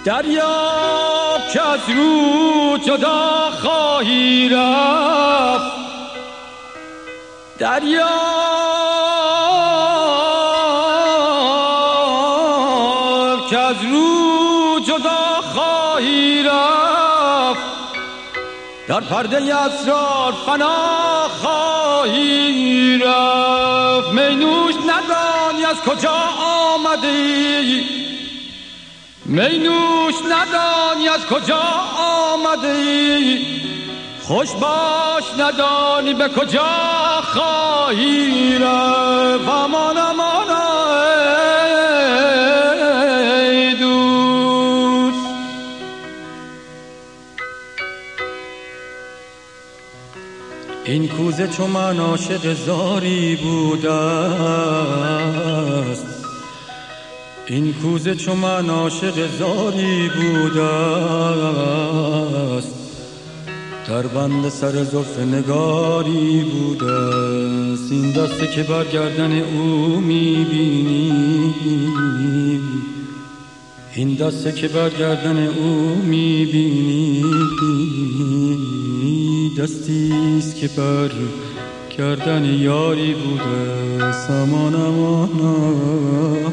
دریاب که از رو جدا خواهی رفت، دریاب که از رو جدا خواهی رفت، در پرده اسرار فنا خواهی رفت. می نوش ندانی از کجا آمدی، می نوش ندانی از کجا آمدی، خوش باش ندانی به کجا خواهی رفت. امان امان ای دوست، این کوزه چو من عاشق زاری بوده است، این کوزه چو من عاشق زاری بوده است، در بند سر زلف نگاری بوده است. این دسته که بر گردن او میبینی، این دسته که بر گردن او میبینی، دستیست که بر گردن یاری بوده. سامان امان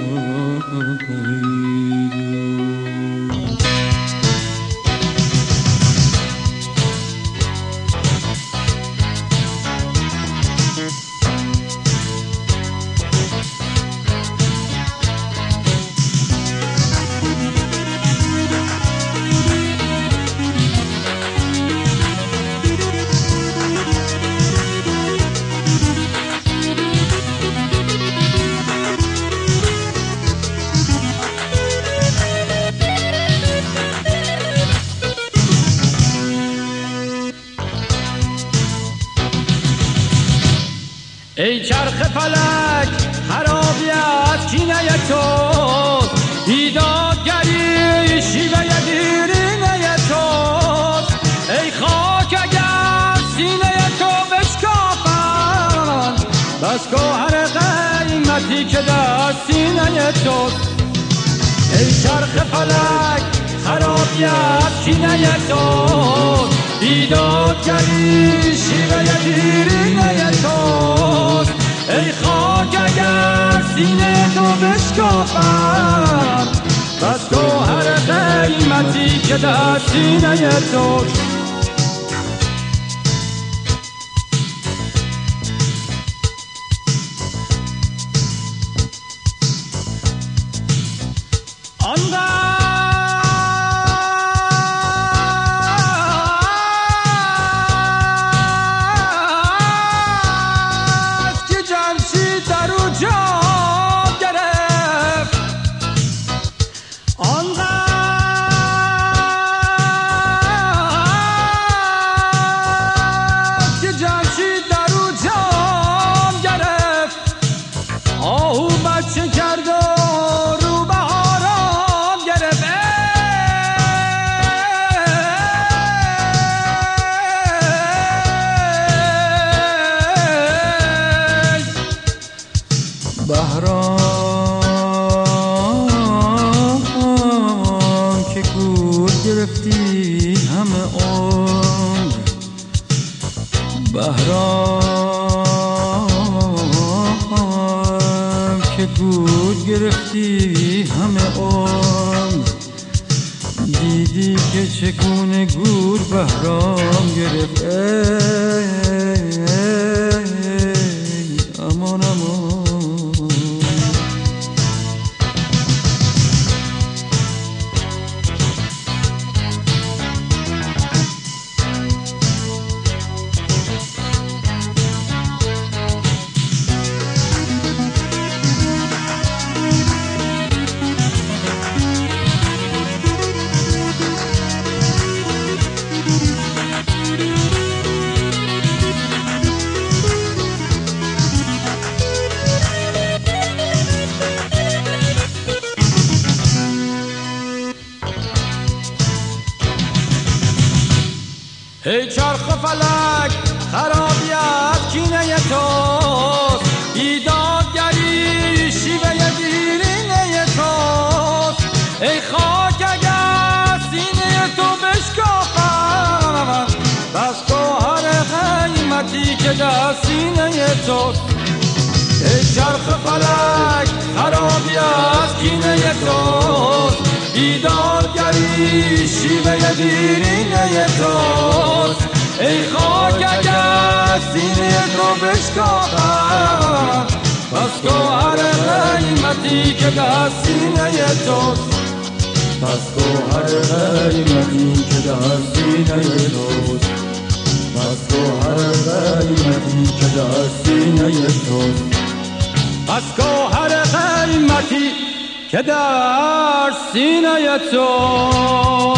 ای چرخ فلک خرابی از کینه تو، بیدادگری شیوه دیرینه تو. ای خاک اگر سینه تو بشکافن، بس گوهر قیمتی که در سینه تو. ای چرخ فلک خرابی از کینه تو، بیدادگری شیوه دیرینه تو. ای خاک اگر سینه تو بشکافم، بس گوهر قیمتی که در سینه تو. بهرام که گور گرفتی همه عمر، بهرام که گور گرفتی همه عمر، دیدی که چگونه گور بهرام گرفت. امان امان ای چرخ فلک خرابیت کینه توست، بیدادگری شیوه دیرینه توست. ای خاک فلک خرابی از کینه توست، بیدارگری شیوه دیرینه توست. ای خاک اگر سینه تو بشکافم، پس گوهر قیمتی که در سینه توست، پس گوهر قیمتی که در سینه توست، پس گوهر قیمتی که در سینه توست، پس گوهر قیمتی که در سینه توست.